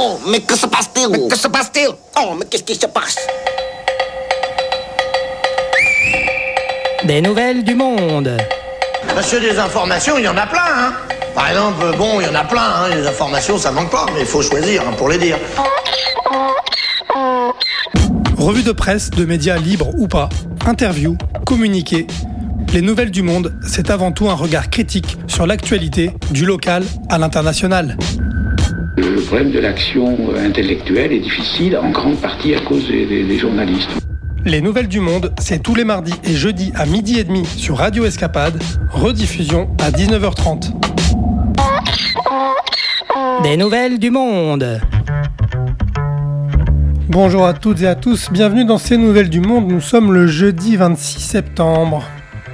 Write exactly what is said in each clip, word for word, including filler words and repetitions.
Oh, mais que se passe-t-il? Mais que se passe-t-il? Oh, mais qu'est-ce qui se passe? Des nouvelles du monde. Monsieur, des informations, il y en a plein, hein. Par exemple, bon, il y en a plein, hein. Les informations, ça manque pas, mais il faut choisir, hein, pour les dire. Revue de presse, de médias libres ou pas, interviews, communiqués. Les nouvelles du monde, c'est avant tout un regard critique sur l'actualité, du local à l'international. Le problème de l'action intellectuelle est difficile, en grande partie à cause des, des, des journalistes. Les nouvelles du monde, c'est tous les mardis et jeudis à midi et demi sur Radio Escapade, rediffusion à dix-neuf heures trente. Des nouvelles du monde. Bonjour à toutes et à tous, bienvenue dans ces nouvelles du monde, nous sommes le jeudi vingt-six septembre.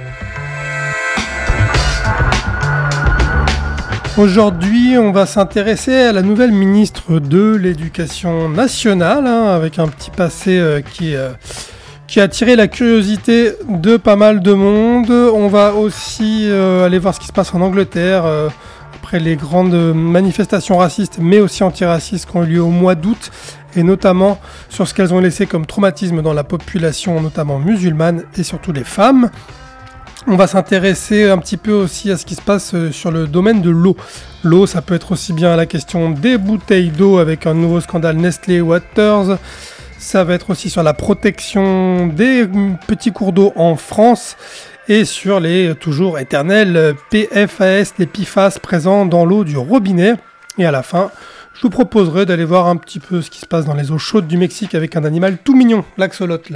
Aujourd'hui, on va s'intéresser à la nouvelle ministre de l'Éducation nationale, hein, avec un petit passé euh, qui, euh, qui a attiré la curiosité de pas mal de monde. On va aussi euh, aller voir ce qui se passe en Angleterre, euh, après les grandes manifestations racistes, mais aussi antiracistes qui ont eu lieu au mois d'août, et notamment sur ce qu'elles ont laissé comme traumatisme dans la population, notamment musulmane, et surtout les femmes. On va s'intéresser un petit peu aussi à ce qui se passe sur le domaine de l'eau. L'eau, ça peut être aussi bien la question des bouteilles d'eau avec un nouveau scandale Nestlé Waters. Ça va être aussi sur la protection des petits cours d'eau en France et sur les toujours éternels P F A S, les P F A S présents dans l'eau du robinet. Et à la fin, je vous proposerai d'aller voir un petit peu ce qui se passe dans les eaux chaudes du Mexique avec un animal tout mignon, l'axolote là.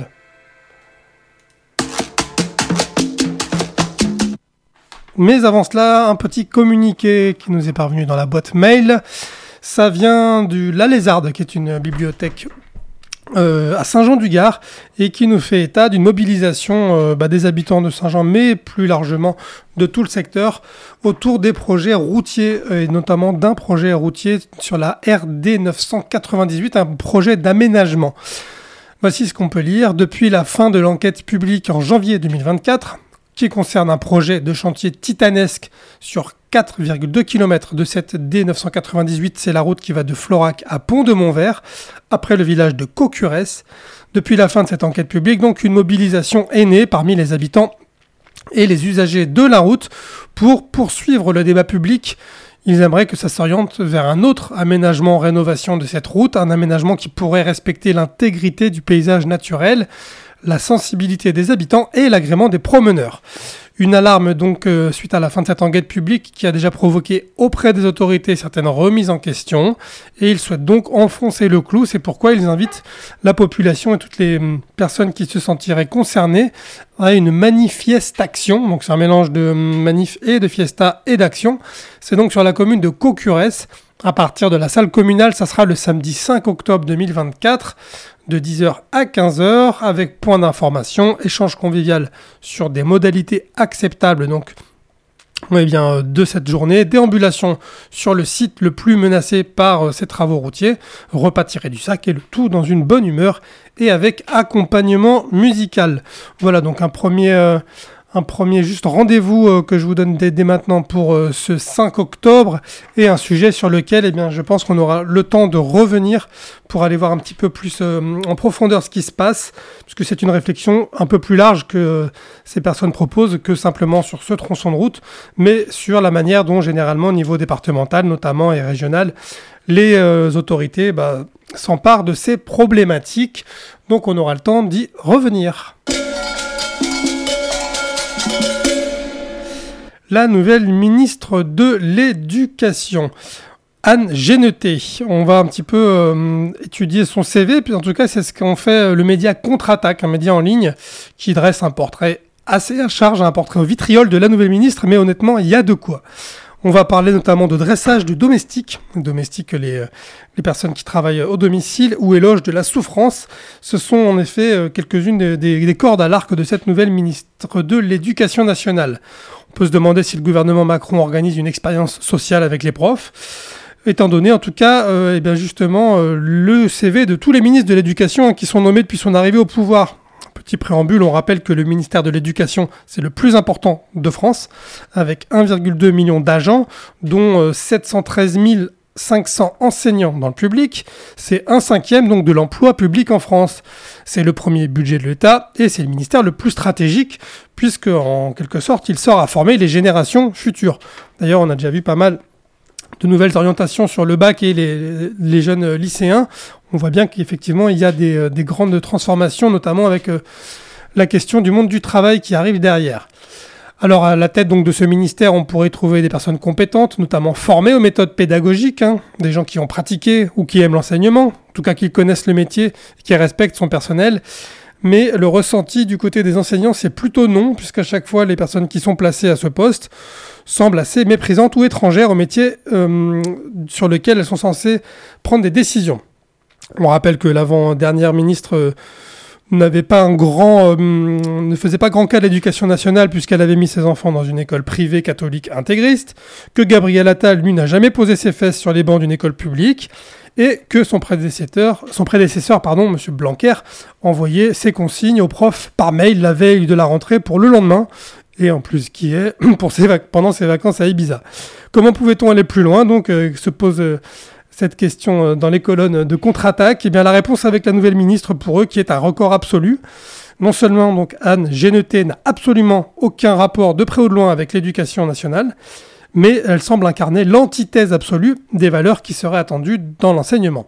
Mais avant cela, un petit communiqué qui nous est parvenu dans la boîte mail. Ça vient du La Lézarde, qui est une bibliothèque euh, à Saint-Jean-du-Gard, et qui nous fait état d'une mobilisation euh, bah, des habitants de Saint-Jean, mais plus largement de tout le secteur, autour des projets routiers, et notamment d'un projet routier sur la R D neuf cent quatre-vingt-dix-huit, un projet d'aménagement. Voici ce qu'on peut lire. Depuis la fin de l'enquête publique en janvier deux mille vingt-quatre, qui concerne un projet de chantier titanesque sur quatre virgule deux kilomètres de cette D neuf cent quatre-vingt-dix-huit. C'est la route qui va de Florac à Pont-de-Montvert, après le village de Caucurès. Depuis la fin de cette enquête publique, donc une mobilisation est née parmi les habitants et les usagers de la route pour poursuivre le débat public. Ils aimeraient que ça s'oriente vers un autre aménagement, rénovation de cette route, un aménagement qui pourrait respecter l'intégrité du paysage naturel, la sensibilité des habitants et l'agrément des promeneurs. Une alarme donc euh, suite à la fin de cette enquête publique qui a déjà provoqué auprès des autorités certaines remises en question, et ils souhaitent donc enfoncer le clou. C'est pourquoi ils invitent la population et toutes les hum, personnes qui se sentiraient concernées à une manifestation. Donc c'est un mélange de hum, manif et de fiesta et d'action. C'est donc sur la commune de Caucurès. À partir de la salle communale, ça sera le samedi cinq octobre deux mille vingt-quatre, de dix heures à quinze heures, avec point d'information, échange convivial sur des modalités acceptables donc, eh bien, de cette journée, déambulation sur le site le plus menacé par euh, ces travaux routiers, repas tiré du sac et le tout dans une bonne humeur et avec accompagnement musical. Voilà donc un premier... Euh, Un premier juste rendez-vous euh, que je vous donne dès, dès maintenant pour euh, ce cinq octobre, et un sujet sur lequel eh bien, je pense qu'on aura le temps de revenir pour aller voir un petit peu plus euh, en profondeur ce qui se passe, puisque c'est une réflexion un peu plus large que euh, ces personnes proposent que simplement sur ce tronçon de route, mais sur la manière dont généralement au niveau départemental notamment et régional, les euh, autorités bah, s'emparent de ces problématiques. Donc on aura le temps d'y revenir. La nouvelle ministre de l'Éducation, Anne Genetet. On va un petit peu euh, étudier son C V, puis en tout cas c'est ce qu'en fait le média Contre-Attaque, un média en ligne qui dresse un portrait assez à charge, un portrait au vitriol de la nouvelle ministre, mais honnêtement il y a de quoi. On va parler notamment de dressage de domestiques, domestiques les, les personnes qui travaillent au domicile, ou éloge de la souffrance. Ce sont en effet quelques-unes des, des, des cordes à l'arc de cette nouvelle ministre de l'Éducation nationale. On peut se demander si le gouvernement Macron organise une expérience sociale avec les profs, étant donné en tout cas euh, eh bien justement euh, le C V de tous les ministres de l'Éducation hein, qui sont nommés depuis son arrivée au pouvoir. Petit préambule, on rappelle que le ministère de l'Éducation, c'est le plus important de France, avec un virgule deux million d'agents, dont euh, sept cent treize mille cinq cents enseignants dans le public. C'est un cinquième donc de l'emploi public en France. C'est le premier budget de l'État et c'est le ministère le plus stratégique puisque, en quelque sorte, il sort à former les générations futures. D'ailleurs, on a déjà vu pas mal de nouvelles orientations sur le bac et les, les jeunes lycéens. On voit bien qu'effectivement, il y a des, des grandes transformations, notamment avec euh, la question du monde du travail qui arrive derrière. Alors, à la tête donc de ce ministère, on pourrait trouver des personnes compétentes, notamment formées aux méthodes pédagogiques, hein, des gens qui ont pratiqué ou qui aiment l'enseignement, en tout cas qui connaissent le métier, qui respectent son personnel. Mais le ressenti du côté des enseignants, c'est plutôt non, puisqu'à chaque fois, les personnes qui sont placées à ce poste semblent assez méprisantes ou étrangères au métier euh, sur lequel elles sont censées prendre des décisions. On rappelle que l'avant-dernière ministre euh, n'avait pas un grand, euh, ne faisait pas grand cas de l'éducation nationale puisqu'elle avait mis ses enfants dans une école privée catholique intégriste, que Gabriel Attal, lui, n'a jamais posé ses fesses sur les bancs d'une école publique, et que son prédécesseur, son prédécesseur, pardon, M. Blanquer, envoyait ses consignes aux profs par mail la veille de la rentrée pour le lendemain, et en plus qui est pour ses vac- pendant ses vacances à Ibiza. Comment pouvait-on aller plus loin? Donc euh, se pose euh, cette question euh, dans les colonnes de contre-attaque. Et bien la réponse avec la nouvelle ministre pour eux qui est un record absolu. Non seulement donc Anne Genetet n'a absolument aucun rapport de près ou de loin avec l'éducation nationale, mais elle semble incarner l'antithèse absolue des valeurs qui seraient attendues dans l'enseignement.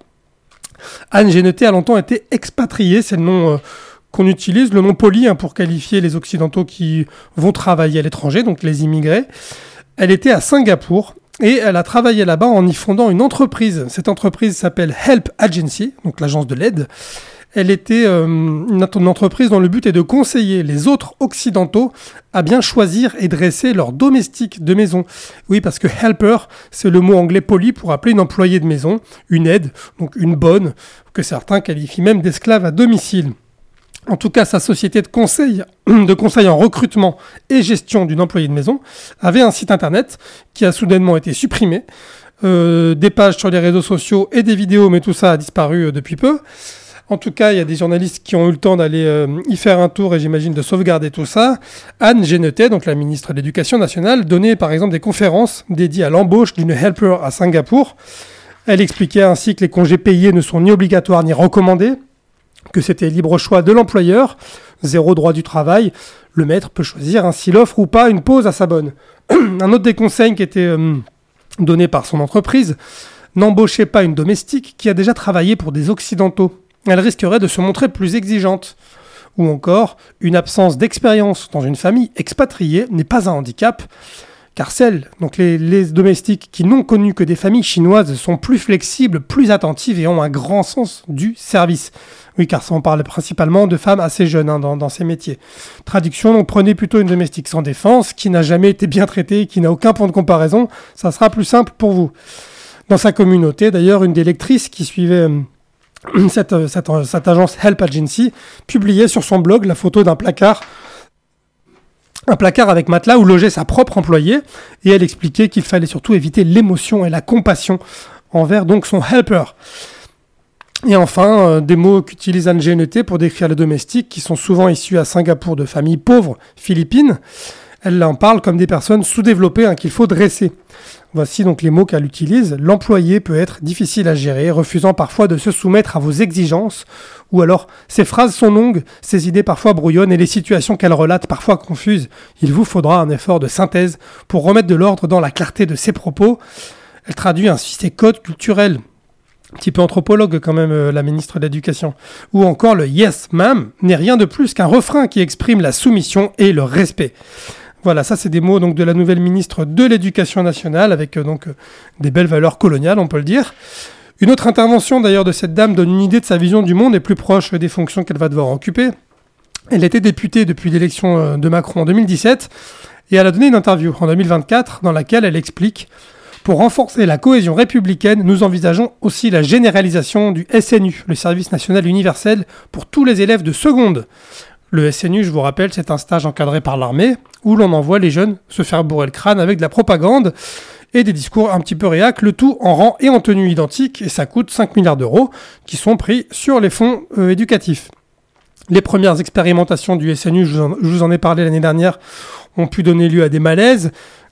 Anne Genetet a longtemps été expatriée, c'est le nom euh, qu'on utilise, le nom poli hein, pour qualifier les Occidentaux qui vont travailler à l'étranger, donc les immigrés. Elle était à Singapour et elle a travaillé là-bas en y fondant une entreprise. Cette entreprise s'appelle Help Agency, donc l'agence de l'aide. Elle était euh, une, une entreprise dont le but est de conseiller les autres Occidentaux à bien choisir et dresser leurs domestiques de maison. Oui, parce que helper, c'est le mot anglais poli pour appeler une employée de maison, une aide, donc une bonne, que certains qualifient même d'esclave à domicile. En tout cas, sa société de conseil, de conseil en recrutement et gestion d'une employée de maison avait un site internet qui a soudainement été supprimé. Euh, des pages sur les réseaux sociaux et des vidéos, mais tout ça a disparu euh, depuis peu. En tout cas, il y a des journalistes qui ont eu le temps d'aller euh, y faire un tour et j'imagine de sauvegarder tout ça. Anne Genetet, donc la ministre de l'Éducation nationale, donnait par exemple des conférences dédiées à l'embauche d'une helper à Singapour. Elle expliquait ainsi que les congés payés ne sont ni obligatoires ni recommandés, que c'était libre choix de l'employeur, zéro droit du travail, le maître peut choisir hein, s'il offre ou pas une pause à sa bonne. Un autre des conseils qui était euh, donné par son entreprise, n'embauchez pas une domestique qui a déjà travaillé pour des Occidentaux. Elle risquerait de se montrer plus exigeante. Ou encore, une absence d'expérience dans une famille expatriée n'est pas un handicap, car celles, donc les, les domestiques qui n'ont connu que des familles chinoises sont plus flexibles, plus attentives et ont un grand sens du service. Oui, car ça, on parle principalement de femmes assez jeunes hein, dans, dans ces métiers. Traduction, donc prenez plutôt une domestique sans défense, qui n'a jamais été bien traitée, qui n'a aucun point de comparaison, ça sera plus simple pour vous. Dans sa communauté, d'ailleurs, une des lectrices qui suivait euh, cette, cette, cette agence Help Agency publiait sur son blog la photo d'un placard Un placard avec matelas où logeait sa propre employée, et elle expliquait qu'il fallait surtout éviter l'émotion et la compassion envers donc son helper. Et enfin, euh, des mots qu'utilise Anne Genetet pour décrire les domestiques qui sont souvent issus à Singapour de familles pauvres philippines. Elle en parle comme des personnes sous-développées hein, qu'il faut dresser. Voici donc les mots qu'elle utilise. L'employé peut être difficile à gérer, refusant parfois de se soumettre à vos exigences. Ou alors, ses phrases sont longues, ses idées parfois brouillonnent et les situations qu'elle relate parfois confuses. Il vous faudra un effort de synthèse pour remettre de l'ordre dans la clarté de ses propos. Elle traduit ainsi ses codes culturels. Un petit peu anthropologue quand même, euh, la ministre de l'Éducation. Ou encore le « yes, ma'am » n'est rien de plus qu'un refrain qui exprime la soumission et le respect. Voilà, ça c'est des mots donc de la nouvelle ministre de l'Éducation nationale avec euh, donc euh, des belles valeurs coloniales, on peut le dire. Une autre intervention d'ailleurs de cette dame donne une idée de sa vision du monde et plus proche des fonctions qu'elle va devoir occuper. Elle était députée depuis l'élection euh, de Macron en deux mille dix-sept et elle a donné une interview en deux mille vingt-quatre dans laquelle elle explique « Pour renforcer la cohésion républicaine, nous envisageons aussi la généralisation du S N U, le service national universel, pour tous les élèves de seconde. » Le S N U, je vous rappelle, c'est un stage encadré par l'armée où l'on envoie les jeunes se faire bourrer le crâne avec de la propagande et des discours un petit peu réac, le tout en rang et en tenue identique, et ça coûte cinq milliards d'euros qui sont pris sur les fonds euh, éducatifs. Les premières expérimentations du S N U, je vous en, je vous en ai parlé l'année dernière, ont pu donner lieu à des malaises,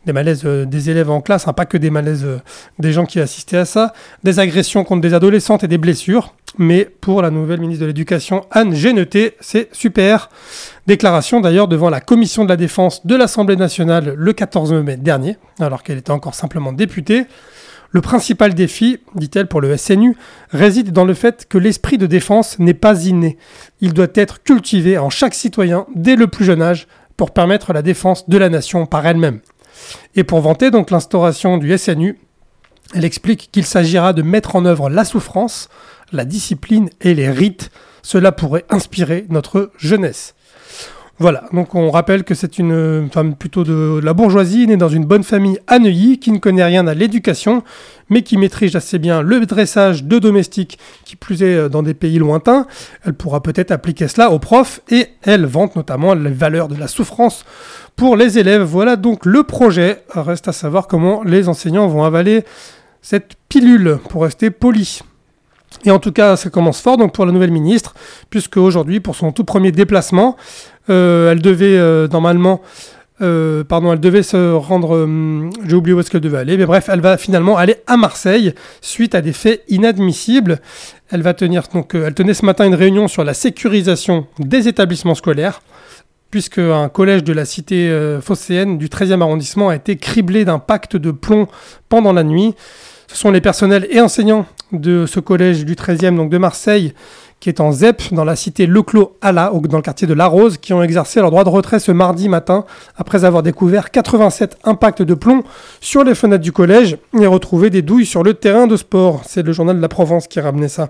des malaises euh, des élèves en classe, hein, pas que des malaises euh, des gens qui assistaient à ça, des agressions contre des adolescentes et des blessures. Mais pour la nouvelle ministre de l'Éducation, Anne Géneté, c'est super. Déclaration d'ailleurs devant la Commission de la Défense de l'Assemblée nationale le quatorze mai dernier, alors qu'elle était encore simplement députée. Le principal défi, dit-elle pour le S N U, réside dans le fait que l'esprit de défense n'est pas inné. Il doit être cultivé en chaque citoyen dès le plus jeune âge pour permettre la défense de la nation par elle-même. Et pour vanter donc l'instauration du S N U, elle explique qu'il s'agira de mettre en œuvre la souffrance, la discipline et les rites. Cela pourrait inspirer notre jeunesse. Voilà, donc on rappelle que c'est une femme plutôt de la bourgeoisie, née dans une bonne famille à Neuilly, qui ne connaît rien à l'éducation, mais qui maîtrise assez bien le dressage de domestiques, qui plus est dans des pays lointains. Elle pourra peut-être appliquer cela aux profs, et elle vante notamment les valeurs de la souffrance pour les élèves. Voilà donc le projet. Reste à savoir comment les enseignants vont avaler cette pilule, pour rester poli. Et en tout cas, ça commence fort donc pour la nouvelle ministre, puisque aujourd'hui, pour son tout premier déplacement, euh, elle devait euh, normalement, euh, pardon, elle devait se rendre, euh, j'ai oublié où est-ce qu'elle devait aller, mais bref, elle va finalement aller à Marseille suite à des faits inadmissibles. Elle va tenir donc, euh, elle tenait ce matin une réunion sur la sécurisation des établissements scolaires, puisque un collège de la cité euh, phocéenne du treizième arrondissement a été criblé d'un pacte de plomb pendant la nuit. Ce sont les personnels et enseignants de ce collège du treizième, donc de Marseille, qui est en Z E P, dans la cité Leclos-Ala, dans le quartier de La Rose, qui ont exercé leur droit de retrait ce mardi matin, après avoir découvert quatre-vingt-sept impacts de plomb sur les fenêtres du collège et retrouvé des douilles sur le terrain de sport. C'est le journal de la Provence qui a ramené ça.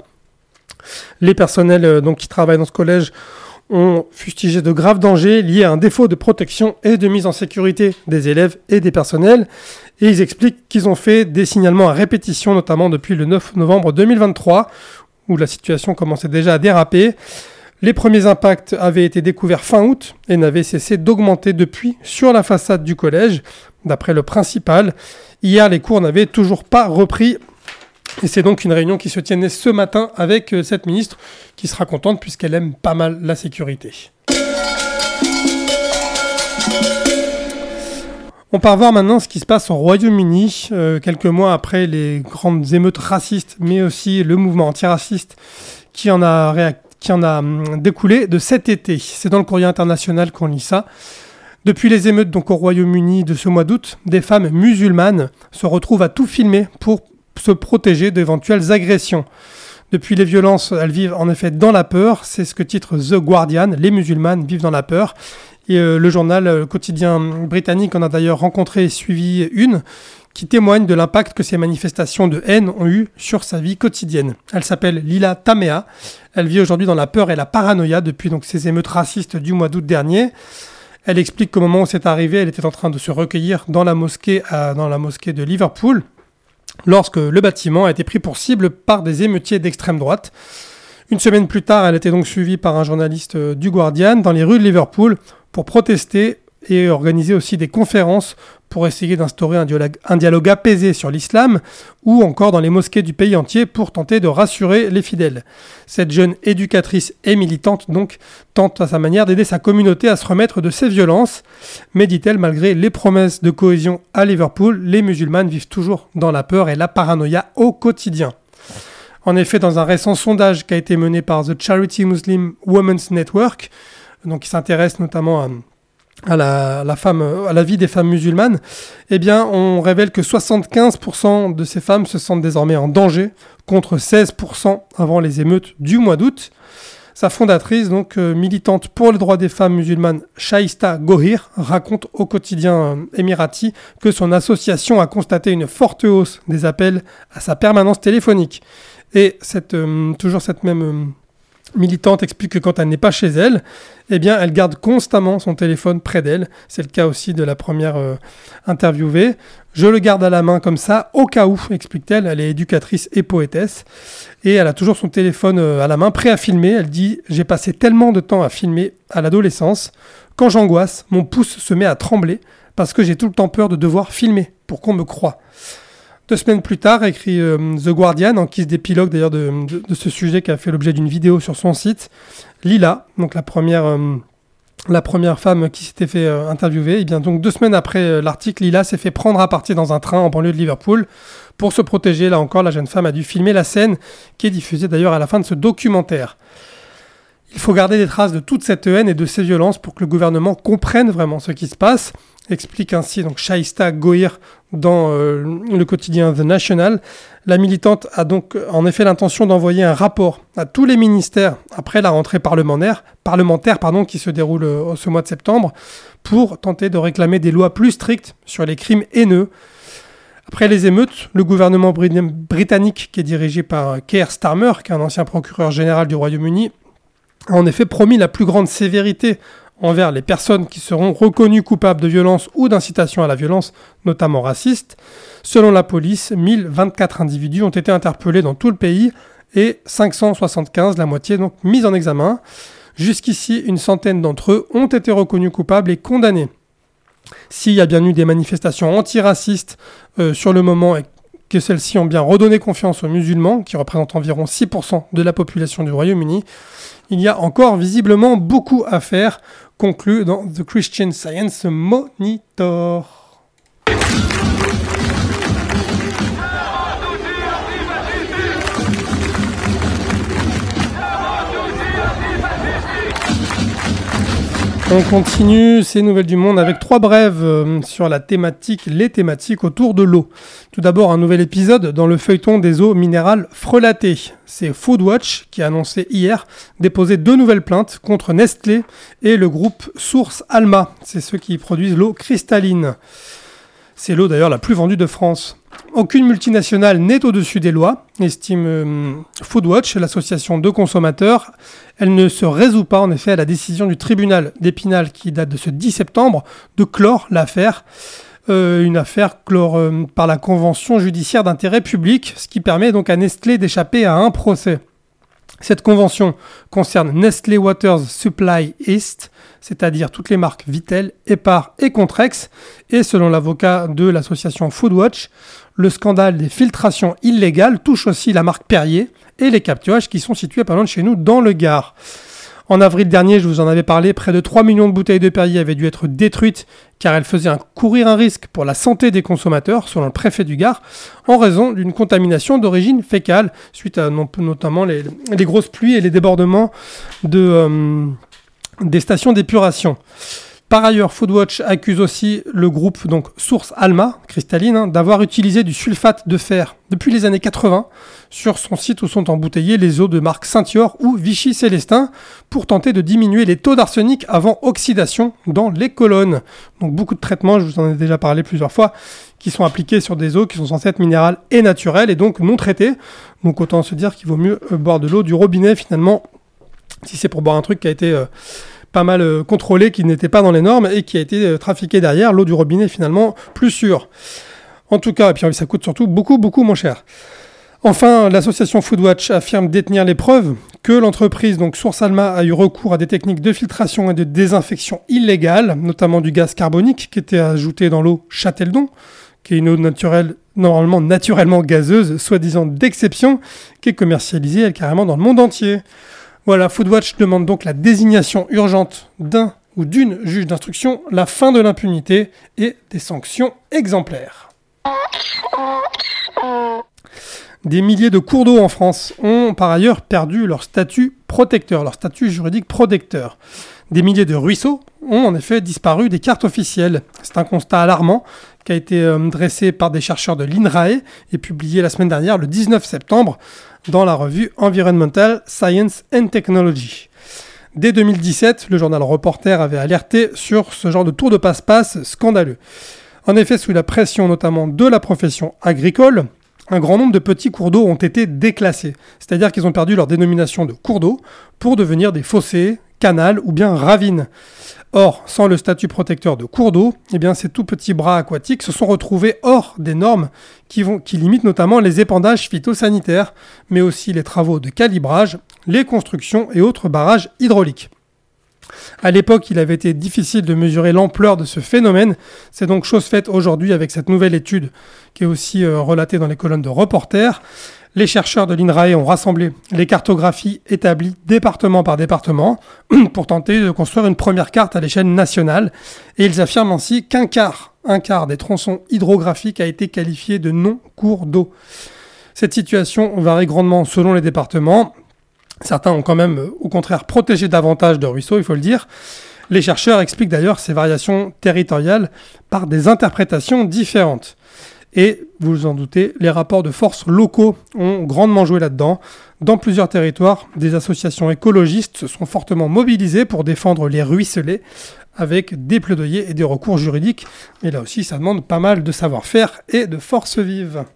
Les personnels euh, donc, qui travaillent dans ce collège ont fustigé de graves dangers liés à un défaut de protection et de mise en sécurité des élèves et des personnels. Et ils expliquent qu'ils ont fait des signalements à répétition, notamment depuis le neuf novembre deux mille vingt-trois, où la situation commençait déjà à déraper. Les premiers impacts avaient été découverts fin août et n'avaient cessé d'augmenter depuis sur la façade du collège. D'après le principal, hier, les cours n'avaient toujours pas repris. Et c'est donc une réunion qui se tienne ce matin avec cette ministre qui sera contente puisqu'elle aime pas mal la sécurité. On part voir maintenant ce qui se passe au Royaume-Uni, euh, quelques mois après les grandes émeutes racistes, mais aussi le mouvement antiraciste qui en a, réac- qui en a hum, découlé de cet été. C'est dans le Courrier international qu'on lit ça. Depuis les émeutes donc au Royaume-Uni de ce mois d'août, des femmes musulmanes se retrouvent à tout filmer pour se protéger d'éventuelles agressions. Depuis les violences, elles vivent en effet dans la peur. C'est ce que titre The Guardian. Les musulmanes vivent dans la peur. Et euh, le journal euh, quotidien britannique en a d'ailleurs rencontré et suivi une qui témoigne de l'impact que ces manifestations de haine ont eu sur sa vie quotidienne. Elle s'appelle Lila Tamea. Elle vit aujourd'hui dans la peur et la paranoïa depuis donc ces émeutes racistes du mois d'août dernier. Elle explique qu'au moment où c'est arrivé, elle était en train de se recueillir dans la mosquée, à, dans la mosquée de Liverpool, lorsque le bâtiment a été pris pour cible par des émeutiers d'extrême droite. Une semaine plus tard, elle était donc suivie par un journaliste du Guardian dans les rues de Liverpool pour protester et organiser aussi des conférences pour essayer d'instaurer un dialogue, un dialogue apaisé sur l'islam, ou encore dans les mosquées du pays entier pour tenter de rassurer les fidèles. Cette jeune éducatrice et militante donc tente à sa manière d'aider sa communauté à se remettre de ces violences, mais dit-elle, malgré les promesses de cohésion à Liverpool, les musulmanes vivent toujours dans la peur et la paranoïa au quotidien. En effet, dans un récent sondage qui a été mené par The Charity Muslim Women's Network, donc qui s'intéresse notamment à à la, la, femme, à la vie des femmes musulmanes, eh bien, on révèle que soixante-quinze pour cent de ces femmes se sentent désormais en danger, contre seize pour cent avant les émeutes du mois d'août. Sa fondatrice, donc euh, militante pour le droit des femmes musulmanes, Shaista Gohir, raconte au quotidien euh, émirati que son association a constaté une forte hausse des appels à sa permanence téléphonique. Et cette, euh, toujours cette même... Euh, militante explique que quand elle n'est pas chez elle, eh bien, elle garde constamment son téléphone près d'elle. C'est le cas aussi de la première euh, interviewée. Je le garde à la main comme ça, au cas où, explique-t-elle. Elle est éducatrice et poétesse. Et elle a toujours son téléphone euh, à la main, prêt à filmer. Elle dit « J'ai passé tellement de temps à filmer à l'adolescence. Quand j'angoisse, mon pouce se met à trembler parce que j'ai tout le temps peur de devoir filmer pour qu'on me croie. » Deux semaines plus tard, écrit euh, The Guardian, en guise d'épilogue d'ailleurs de, de, de ce sujet qui a fait l'objet d'une vidéo sur son site, Lila, donc la première euh, la première femme qui s'était fait euh, interviewer. Et bien donc deux semaines après euh, l'article, Lila s'est fait prendre à partie dans un train en banlieue de Liverpool. Pour se protéger, là encore, la jeune femme a dû filmer la scène, qui est diffusée d'ailleurs à la fin de ce documentaire. Il faut garder des traces de toute cette haine et de ces violences pour que le gouvernement comprenne vraiment ce qui se passe, explique ainsi donc Shaista Gohir dans euh, le quotidien The National. La militante a donc en effet l'intention d'envoyer un rapport à tous les ministères après la rentrée parlementaire, parlementaire pardon, qui se déroule euh, ce mois de septembre, pour tenter de réclamer des lois plus strictes sur les crimes haineux. Après les émeutes, le gouvernement britannique, qui est dirigé par Keir Starmer, qui est un ancien procureur général du Royaume-Uni, a en effet promis la plus grande sévérité envers les personnes qui seront reconnues coupables de violence ou d'incitation à la violence, notamment raciste. Selon la police, mille vingt-quatre individus ont été interpellés dans tout le pays et cinq cent soixante-quinze, la moitié, donc mis en examen. Jusqu'ici, une centaine d'entre eux ont été reconnus coupables et condamnés. S'il y a bien eu des manifestations antiracistes euh, sur le moment et que celles-ci ont bien redonné confiance aux musulmans, qui représentent environ six pour cent de la population du Royaume-Uni, il y a encore visiblement beaucoup à faire, conclut dans The Christian Science Monitor. On continue ces nouvelles du monde avec trois brèves euh, sur la thématique, les thématiques autour de l'eau. Tout d'abord, un nouvel épisode dans le feuilleton des eaux minérales frelatées. C'est Foodwatch qui a annoncé hier déposer deux nouvelles plaintes contre Nestlé et le groupe Source Alma. C'est ceux qui produisent l'eau cristalline. C'est l'eau d'ailleurs la plus vendue de France. Aucune multinationale n'est au-dessus des lois, estime euh, Foodwatch, l'association de consommateurs. Elle ne se résout pas en effet à la décision du tribunal d'Épinal qui date de ce dix septembre de clore l'affaire. Euh, une affaire clore euh, par la convention judiciaire d'intérêt public, ce qui permet donc à Nestlé d'échapper à un procès. Cette convention concerne Nestlé Waters Supply East, c'est-à-dire toutes les marques Vittel, Epar et Contrex. Et selon l'avocat de l'association Foodwatch, le scandale des filtrations illégales touche aussi la marque Perrier et les captages qui sont situés pas loin de chez nous dans le Gard. En avril dernier, je vous en avais parlé, près de trois millions de bouteilles de Perrier avaient dû être détruites car elles faisaient un, courir un risque pour la santé des consommateurs, selon le préfet du Gard, en raison d'une contamination d'origine fécale, suite à non, notamment les, les grosses pluies et les débordements de, euh, des stations d'épuration. Par ailleurs, Foodwatch accuse aussi le groupe donc Source Alma, cristalline, hein, d'avoir utilisé du sulfate de fer depuis les années quatre-vingts sur son site où sont embouteillées les eaux de marque Saint-Yor ou Vichy-Célestin pour tenter de diminuer les taux d'arsenic avant oxydation dans les colonnes. Donc beaucoup de traitements, je vous en ai déjà parlé plusieurs fois, qui sont appliqués sur des eaux qui sont censées être minérales et naturelles et donc non traitées. Donc autant se dire qu'il vaut mieux euh, boire de l'eau du robinet finalement, si c'est pour boire un truc qui a été... Euh, pas mal euh, contrôlé, qui n'était pas dans les normes et qui a été euh, trafiqué derrière. L'eau du robinet est finalement plus sûre. En tout cas, et puis ça coûte surtout beaucoup, beaucoup moins cher. Enfin, l'association Foodwatch affirme détenir les preuves que l'entreprise, donc Source Alma, a eu recours à des techniques de filtration et de désinfection illégales, notamment du gaz carbonique qui était ajouté dans l'eau Châteldon, qui est une eau naturelle, normalement naturellement gazeuse, soi-disant d'exception, qui est commercialisée elle, carrément dans le monde entier. Voilà, Foodwatch demande donc la désignation urgente d'un ou d'une juge d'instruction, la fin de l'impunité et des sanctions exemplaires. Des milliers de cours d'eau en France ont par ailleurs perdu leur statut protecteur, leur statut juridique protecteur. Des milliers de ruisseaux ont en effet disparu des cartes officielles. C'est un constat alarmant qui a été euh, dressé par des chercheurs de l'INRAE et publié la semaine dernière, le dix-neuf septembre, dans la revue Environmental Science and Technology. Dès deux mille dix-sept, le journal Reporter avait alerté sur ce genre de tour de passe-passe scandaleux. En effet, sous la pression notamment de la profession agricole, un grand nombre de petits cours d'eau ont été déclassés, c'est-à-dire qu'ils ont perdu leur dénomination de cours d'eau pour devenir des fossés, canals ou bien ravines. Or, sans le statut protecteur de cours d'eau, eh bien, ces tout petits bras aquatiques se sont retrouvés hors des normes qui, vont, qui limitent notamment les épandages phytosanitaires, mais aussi les travaux de calibrage, les constructions et autres barrages hydrauliques. À l'époque, il avait été difficile de mesurer l'ampleur de ce phénomène. C'est donc chose faite aujourd'hui avec cette nouvelle étude qui est aussi euh, relatée dans les colonnes de Reporter. Les chercheurs de l'I N R A E ont rassemblé les cartographies établies département par département pour tenter de construire une première carte à l'échelle nationale. Et ils affirment ainsi qu'un quart, un quart des tronçons hydrographiques a été qualifié de non-cours d'eau. Cette situation varie grandement selon les départements. Certains ont quand même, au contraire, protégé davantage de ruisseaux, il faut le dire. Les chercheurs expliquent d'ailleurs ces variations territoriales par des interprétations différentes. Et, vous vous en doutez, les rapports de force locaux ont grandement joué là-dedans. Dans plusieurs territoires, des associations écologistes se sont fortement mobilisées pour défendre les ruisselets avec des plaidoyers et des recours juridiques. Et là aussi, ça demande pas mal de savoir-faire et de force vive.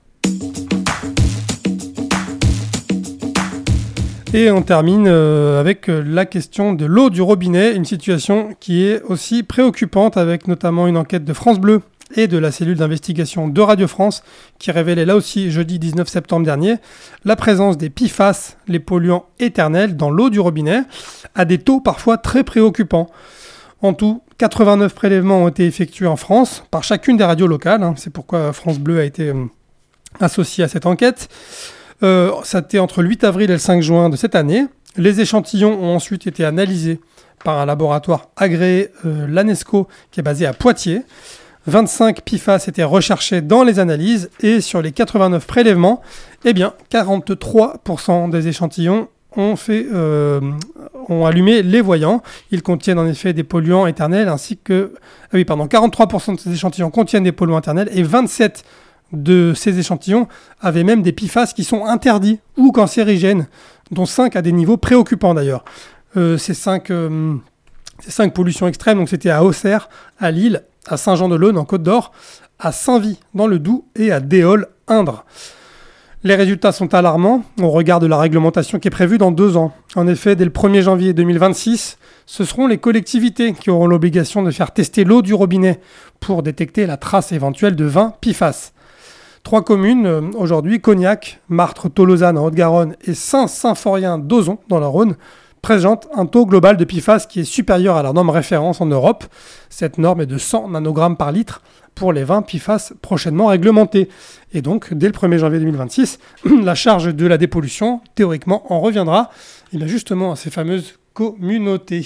Et on termine euh, avec la question de l'eau du robinet, une situation qui est aussi préoccupante avec notamment une enquête de France Bleu et de la cellule d'investigation de Radio France qui révélait là aussi jeudi dix-neuf septembre dernier la présence des P F A S, les polluants éternels, dans l'eau du robinet à des taux parfois très préoccupants. En tout, quatre-vingt-neuf prélèvements ont été effectués en France par chacune des radios locales, hein, c'est pourquoi France Bleu a été euh, associé à cette enquête. Euh, ça a été entre le huit avril et le cinq juin de cette année. Les échantillons ont ensuite été analysés par un laboratoire agréé, euh, l'ANESCO, qui est basé à Poitiers. vingt-cinq P F A S étaient recherchés dans les analyses et sur les quatre-vingt-neuf prélèvements, eh bien, quarante-trois pour cent des échantillons ont, fait, euh, ont allumé les voyants. Ils contiennent en effet des polluants éternels ainsi que... Ah oui, pardon, quarante-trois pour cent de ces échantillons contiennent des polluants éternels et vingt-sept de ces échantillons avaient même des P F A S qui sont interdits ou cancérigènes, dont cinq à des niveaux préoccupants d'ailleurs. Euh, ces cinq euh, ces cinq pollutions extrêmes, donc c'était à Auxerre, à Lille, à Saint-Jean-de-Laune en Côte d'Or, à Saint-Vit dans le Doubs et à Déol, Indre. Les résultats sont alarmants au regard de la réglementation qui est prévue dans deux ans. En effet, dès le premier janvier deux mille vingt-six, ce seront les collectivités qui auront l'obligation de faire tester l'eau du robinet pour détecter la trace éventuelle de vingt P F A S. Trois communes euh, aujourd'hui, Cognac, Martres, Tolosane en Haute-Garonne et Saint-Symphorien d'Ozon dans la Rhône, présentent un taux global de P F A S qui est supérieur à la norme référence en Europe. Cette norme est de cent nanogrammes par litre pour les vingt P F A S prochainement réglementés. Et donc, dès le premier janvier deux mille vingt-six, la charge de la dépollution, théoriquement, en reviendra et bien justement à ces fameuses communautés.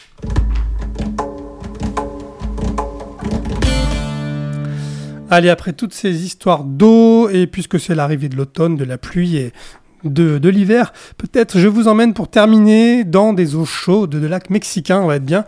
Allez, après toutes ces histoires d'eau, et puisque c'est l'arrivée de l'automne, de la pluie et de, de l'hiver, peut-être je vous emmène pour terminer dans des eaux chaudes de lacs mexicains, on va être bien.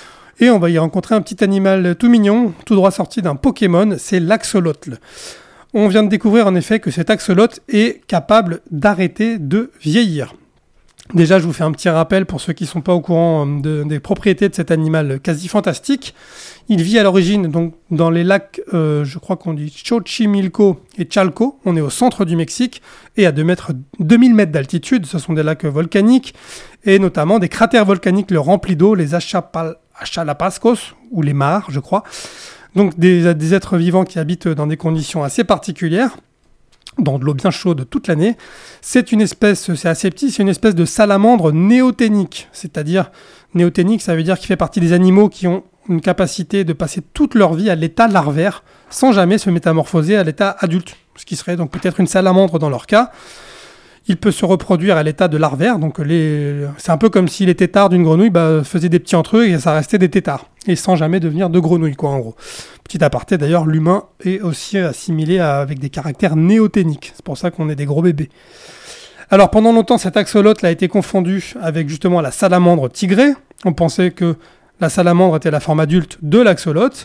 Et on va y rencontrer un petit animal tout mignon, tout droit sorti d'un Pokémon, c'est l'axolotl. On vient de découvrir en effet que cet axolotl est capable d'arrêter de vieillir. Déjà, je vous fais un petit rappel pour ceux qui ne sont pas au courant de, des propriétés de cet animal quasi fantastique. Il vit à l'origine donc dans les lacs, euh, je crois qu'on dit Xochimilco et Chalco. On est au centre du Mexique et à deux mille mètres d'altitude. Ce sont des lacs volcaniques et notamment des cratères volcaniques le remplis d'eau, les Achapal- Achalapascos ou les mares, je crois. Donc des, des êtres vivants qui habitent dans des conditions assez particulières, dans de l'eau bien chaude toute l'année. C'est une espèce, c'est assez petit, c'est une espèce de salamandre néoténique. C'est-à-dire, néoténique, ça veut dire qu'il fait partie des animaux qui ont une capacité de passer toute leur vie à l'état larvaire, sans jamais se métamorphoser à l'état adulte, ce qui serait donc peut-être une salamandre dans leur cas. Il peut se reproduire à l'état de larvaire, donc les... c'est un peu comme si les têtards d'une grenouille bah, faisaient des petits entre eux et ça restait des têtards, et sans jamais devenir de grenouilles, quoi, en gros. Petit aparté, d'ailleurs, l'humain est aussi assimilé à... avec des caractères néoténiques, c'est pour ça qu'on est des gros bébés. Alors, pendant longtemps, cet axolotl a été confondu avec justement la salamandre tigrée. On pensait que la salamandre était la forme adulte de l'axolotl,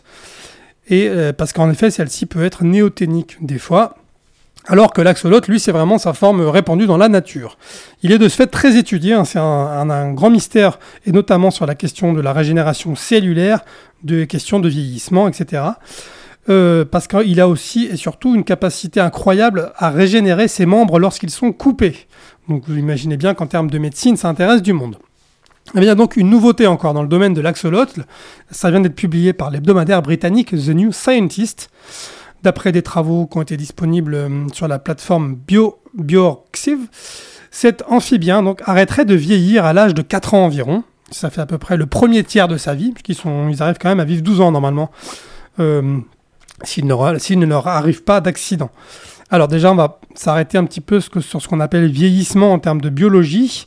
et euh, parce qu'en effet, celle-ci peut être néoténique des fois. Alors que l'axolotl, lui, c'est vraiment sa forme répandue dans la nature. Il est de ce fait très étudié, hein, c'est un, un, un grand mystère, et notamment sur la question de la régénération cellulaire, de questions de vieillissement, et cetera. Euh, parce qu'il a aussi et surtout une capacité incroyable à régénérer ses membres lorsqu'ils sont coupés. Donc vous imaginez bien qu'en termes de médecine, ça intéresse du monde. Et il y a donc une nouveauté encore dans le domaine de l'axolotl. Ça vient d'être publié par l'hebdomadaire britannique The New Scientist. D'après des travaux qui ont été disponibles sur la plateforme Bio, Bioarxiv, cet amphibien donc, arrêterait de vieillir à l'âge de quatre ans environ. Ça fait à peu près le premier tiers de sa vie, puisqu'ils sont, ils arrivent quand même à vivre douze ans normalement, euh, s'il, ne, s'il ne leur arrive pas d'accident. Alors déjà, on va s'arrêter un petit peu sur ce qu'on appelle vieillissement en termes de biologie.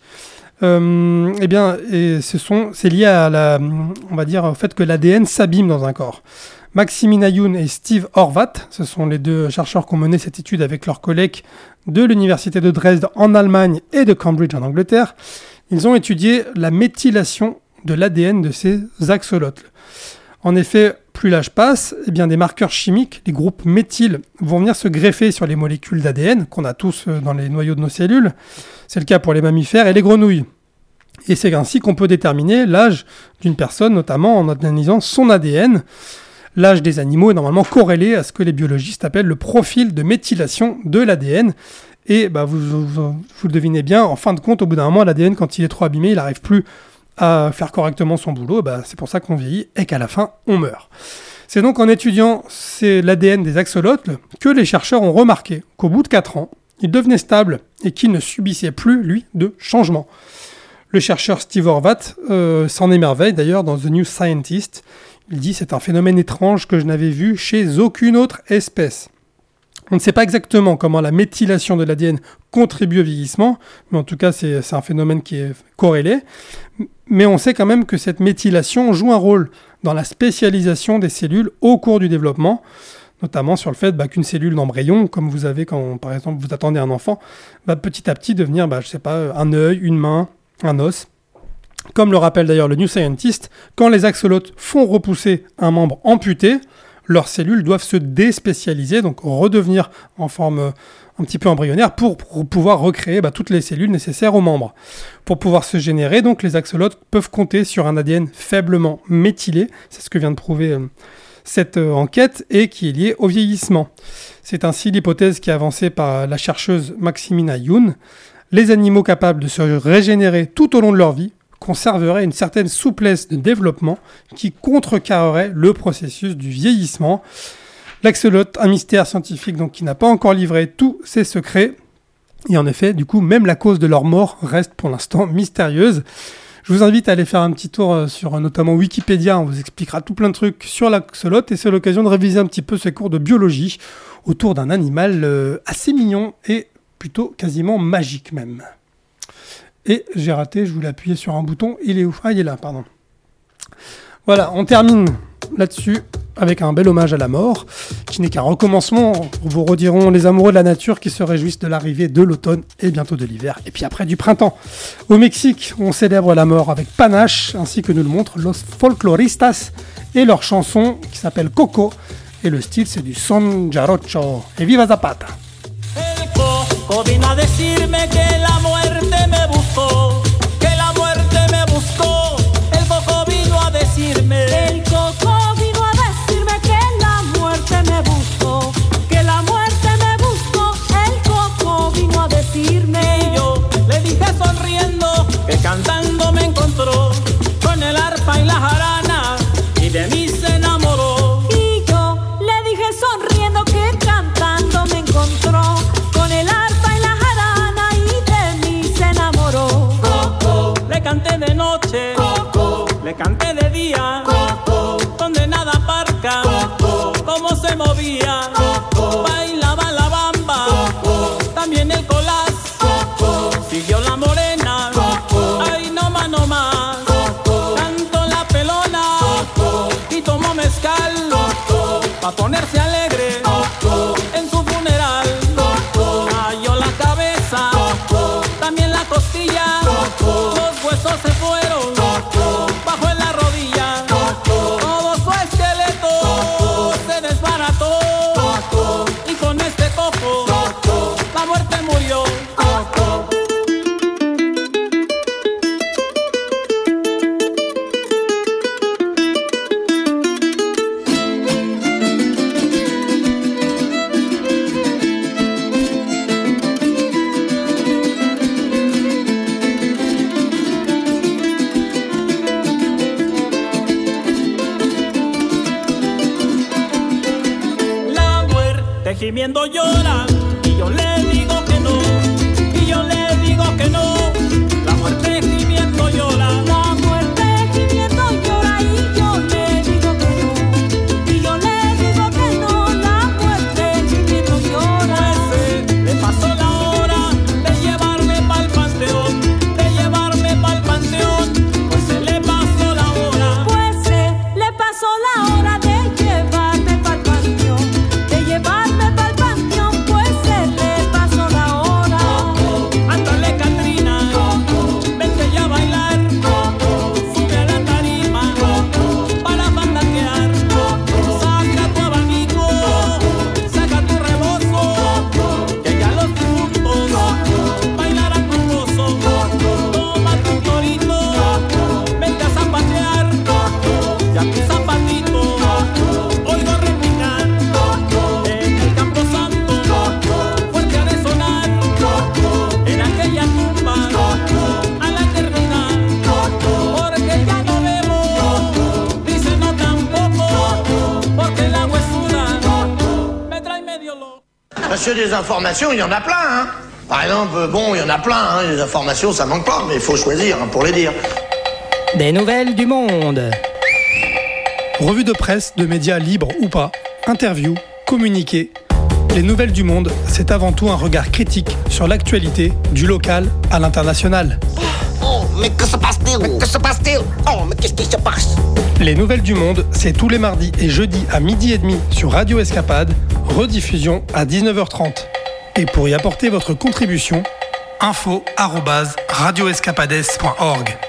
Euh, eh bien, et ce sont, c'est lié à la, on va dire, au fait que l'A D N s'abîme dans un corps. Maximin Ayun et Steve Horvat, ce sont les deux chercheurs qui ont mené cette étude avec leurs collègues de l'université de Dresde en Allemagne et de Cambridge en Angleterre. Ils ont étudié la méthylation de l'A D N de ces axolotls. En effet, plus l'âge passe, eh bien des marqueurs chimiques, les groupes méthyl, vont venir se greffer sur les molécules d'A D N qu'on a tous dans les noyaux de nos cellules. C'est le cas pour les mammifères et les grenouilles. Et c'est ainsi qu'on peut déterminer l'âge d'une personne, notamment en analysant son A D N. L'âge des animaux est normalement corrélé à ce que les biologistes appellent le profil de méthylation de l'A D N. Et bah, vous, vous, vous le devinez bien, en fin de compte, au bout d'un moment, l'A D N, quand il est trop abîmé, il n'arrive plus à faire correctement son boulot. Bah, c'est pour ça qu'on vieillit et qu'à la fin, on meurt. C'est donc en étudiant l'A D N des axolotls que les chercheurs ont remarqué qu'au bout de quatre ans, il devenait stable et qu'il ne subissait plus, lui, de changement. Le chercheur Steve Horvat euh, s'en émerveille d'ailleurs dans The New Scientist. Il dit « C'est un phénomène étrange que je n'avais vu chez aucune autre espèce ». On ne sait pas exactement comment la méthylation de l'A D N contribue au vieillissement, mais en tout cas c'est, c'est un phénomène qui est corrélé. Mais on sait quand même que cette méthylation joue un rôle dans la spécialisation des cellules au cours du développement, notamment sur le fait bah, qu'une cellule d'embryon, comme vous avez quand par exemple vous attendez un enfant, va petit à petit devenir, bah, je sais pas, un œil, une main, un os. Comme le rappelle d'ailleurs le New Scientist, quand les axolotls font repousser un membre amputé, leurs cellules doivent se déspécialiser, donc redevenir en forme un petit peu embryonnaire pour, pour pouvoir recréer bah, toutes les cellules nécessaires aux membres. Pour pouvoir se générer, donc les axolotls peuvent compter sur un A D N faiblement méthylé, c'est ce que vient de prouver euh, cette euh, enquête, et qui est lié au vieillissement. C'est ainsi l'hypothèse qui est avancée par la chercheuse Maximin Ayun. Les animaux capables de se régénérer tout au long de leur vie conserveraient une certaine souplesse de développement qui contrecarrerait le processus du vieillissement. L'axolot, un mystère scientifique donc qui n'a pas encore livré tous ses secrets. Et en effet, du coup, même la cause de leur mort reste pour l'instant mystérieuse. Je vous invite à aller faire un petit tour sur notamment Wikipédia. On vous expliquera tout plein de trucs sur l'axolot et c'est l'occasion de réviser un petit peu ces cours de biologie autour d'un animal euh, assez mignon et plutôt quasiment magique même. Et j'ai raté, je voulais appuyer sur un bouton, il est où ? Ah, il est là, pardon. Voilà, on termine là-dessus avec un bel hommage à la mort, qui n'est qu'un recommencement. Vous rediront les amoureux de la nature qui se réjouissent de l'arrivée de l'automne et bientôt de l'hiver, et puis après du printemps. Au Mexique, on célèbre la mort avec panache, ainsi que nous le montrent Los Folkloristas et leur chanson qui s'appelle Coco, et le style c'est du son jarocho. Et viva Zapata! Coco vino a decirme que la muerte me buscó, que la muerte me buscó. El Coco vino a decirme, el Coco vino a decirme que la muerte me buscó, que la muerte me buscó. El Coco vino a decirme. Y yo le dije sonriendo que cantando me encontró con el arpa y la jarana y de mí se enamoró. Y yo le dije sonriendo que cantando me encontró con el arpa. Le canté de noche, Coco. Le canté de día, Coco. Condenada parca, Coco. Cómo se movía, Coco. Bailaba la bamba, Coco. También el colás, Coco. Siguió la morena, Coco. Ay, no más, no más, Coco. Cantó la pelona, Coco. Y tomó mezcal, Coco. Pa' ponerse alegre, Coco. En su funeral, Coco. Cayó la cabeza, Coco. También la costilla, Coco. Los huesos se fueron, Coco. Bajo en la rodilla, Coco. Todo su esqueleto, Coco. Se desbarató, Coco. Y con este coco, Coco. La muerte murió, Coco. Gimiendo llora y yo le digo que no, y yo le digo que no. La muerte gimiendo llora, la muerte gimiendo llora y yo le digo que no, y yo le digo que no. La muerte gimiendo llora. parce que des informations, il y en a plein, hein. Par exemple, bon, il y en a plein, hein. Les informations, ça manque pas, mais il faut choisir hein, pour les dire. Des nouvelles du monde. Revue de presse, de médias libres ou pas, interviews, communiqués. Les nouvelles du monde, c'est avant tout un regard critique sur l'actualité, du local à l'international. Oh, mais que se passe-t-il? Mais que se passe-t-il? Oh, mais qu'est-ce qui se passe? Les nouvelles du monde, c'est tous les mardis et jeudis à midi et demi sur Radio Escapade, rediffusion à dix-neuf heures trente. Et pour y apporter votre contribution, info arobase radio escapades point org.